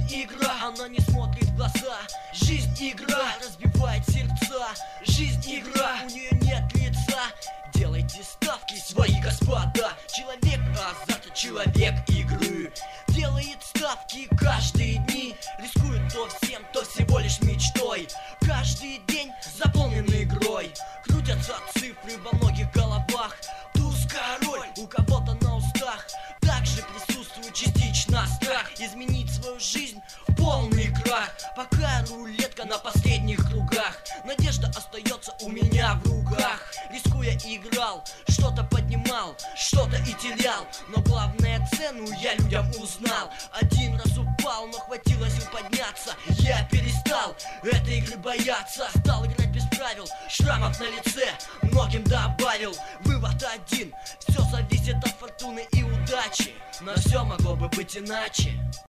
игра, она не смотрит в глаза. Жизнь игра, разбивает сердца. Жизнь игра, у нее нет лица. Делайте ставки свои, господа. Человек азарта, человек игры. Делает ставки каждые дни. Рискует то всем, то всего лишь мечтой. Каждый день заполнен игрой. Крутятся цифры во многих головах. Туз король у кого-то на устах. Также присутствует частично страх изменить свою жизнь в полный крах. Пока рулетка на последних кругах, надежда остается у меня в руках. Рискуя играл, что-то поднимал, что-то и терял, но главное цену я людям узнал. Один раз упал, но хватило сил подняться. Я перестал этой игры бояться. Стал играть без правил, шрамов на лице многим добавил. Вывод один: все зависит от фортуны и удачи, но все могло бы быть иначе.